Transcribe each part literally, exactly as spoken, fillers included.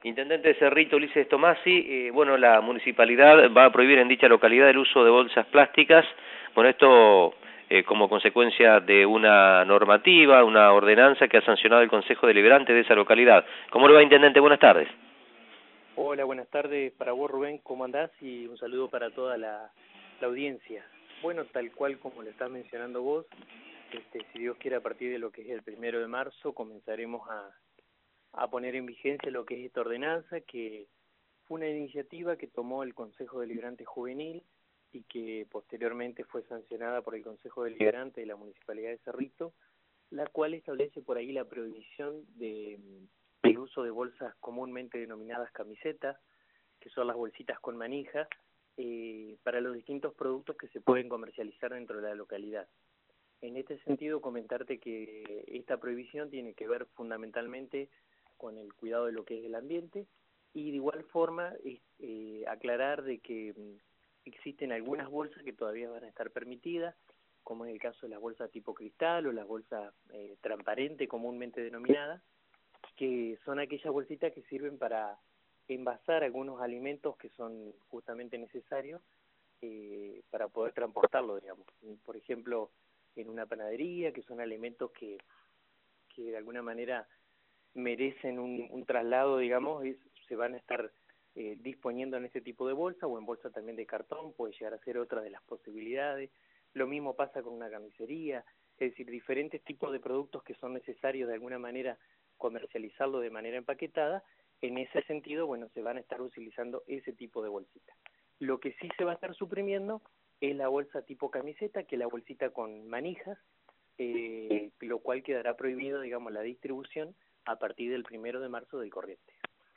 Intendente de Cerrito, Ulises Tomasi, eh, bueno, la municipalidad va a prohibir en dicha localidad el uso de bolsas plásticas. Bueno, esto eh, como consecuencia de una normativa, una ordenanza que ha sancionado el Consejo Deliberante de esa localidad. ¿Cómo le va, Intendente? Buenas tardes. Hola, buenas tardes para vos, Rubén, ¿cómo andás? Y un saludo para toda la, la audiencia. Bueno, tal cual como lo estás mencionando vos, este, si Dios quiere, a partir de lo que es el primero de marzo, comenzaremos a, a poner en vigencia lo que es esta ordenanza, que fue una iniciativa que tomó el Consejo Deliberante Juvenil y que posteriormente fue sancionada por el Consejo Deliberante de la Municipalidad de Cerrito, la cual establece por ahí la prohibición de el uso de bolsas comúnmente denominadas camisetas, que son las bolsitas con manija, eh, para los distintos productos que se pueden comercializar dentro de la localidad. En este sentido, comentarte que esta prohibición tiene que ver fundamentalmente con el cuidado de lo que es el ambiente y de igual forma eh, aclarar de que existen algunas bolsas que todavía van a estar permitidas, como es el caso de las bolsas tipo cristal o las bolsas eh, transparentes comúnmente denominadas, que son aquellas bolsitas que sirven para envasar algunos alimentos que son justamente necesarios eh, para poder transportarlo, digamos. Por ejemplo, en una panadería, que son alimentos que, que de alguna manera merecen un, un traslado, digamos, es, se van a estar eh, disponiendo en este tipo de bolsa o en bolsa también de cartón, puede llegar a ser otra de las posibilidades. Lo mismo pasa con una camisería, es decir, diferentes tipos de productos que son necesarios de alguna manera comercializarlo de manera empaquetada. En ese sentido, bueno, se van a estar utilizando ese tipo de bolsitas. Lo que sí se va a estar suprimiendo es la bolsa tipo camiseta, que es la bolsita con manijas, eh, lo cual quedará prohibido, digamos, la distribución a partir del primero de marzo del corriente.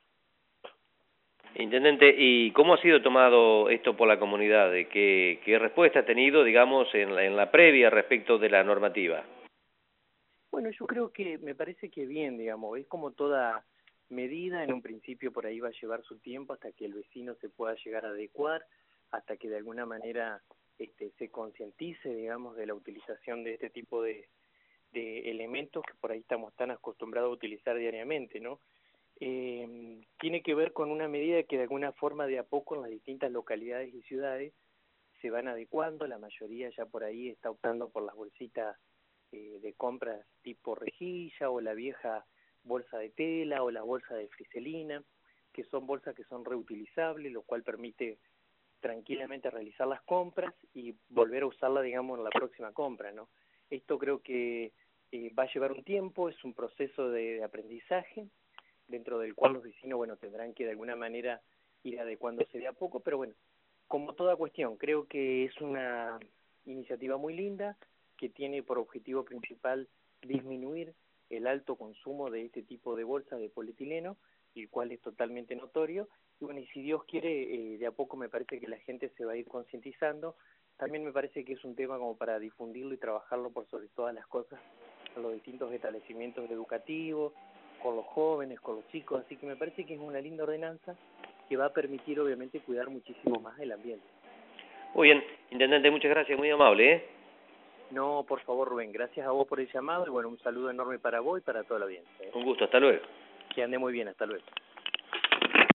Intendente, ¿y cómo ha sido tomado esto por la comunidad? ¿Qué, qué respuesta ha tenido, digamos, en la, en la previa respecto de la normativa? Bueno, yo creo que me parece que bien, digamos, es como toda medida, en un principio por ahí va a llevar su tiempo hasta que el vecino se pueda llegar a adecuar, hasta que de alguna manera este, se concientice, digamos, de la utilización de este tipo de, de elementos que por ahí estamos tan acostumbrados a utilizar diariamente, ¿no? Eh, tiene que ver con una medida que de alguna forma de a poco en las distintas localidades y ciudades se van adecuando, la mayoría ya por ahí está optando por las bolsitas eh, de compras tipo rejilla o la vieja bolsa de tela o la bolsa de friselina, que son bolsas que son reutilizables, lo cual permite tranquilamente realizar las compras y volver a usarla, digamos, en la próxima compra, ¿no? Esto creo que eh, va a llevar un tiempo, es un proceso de, de aprendizaje, dentro del cual los vecinos, bueno, tendrán que de alguna manera ir adecuándose de a poco, pero bueno, como toda cuestión, creo que es una iniciativa muy linda que tiene por objetivo principal disminuir el alto consumo de este tipo de bolsas de polietileno, el cual es totalmente notorio, y bueno, y si Dios quiere, eh, de a poco me parece que la gente se va a ir concientizando. También me parece que es un tema como para difundirlo y trabajarlo por sobre todas las cosas en los distintos establecimientos educativos, con los jóvenes, con los chicos, así que me parece que es una linda ordenanza que va a permitir obviamente cuidar muchísimo más el ambiente. Muy bien, Intendente, muchas gracias, muy amable, ¿eh? No, por favor, Rubén, gracias a vos por el llamado y bueno, un saludo enorme para vos y para toda la audiencia, ¿eh? Un gusto, hasta luego. Que ande muy bien, hasta luego.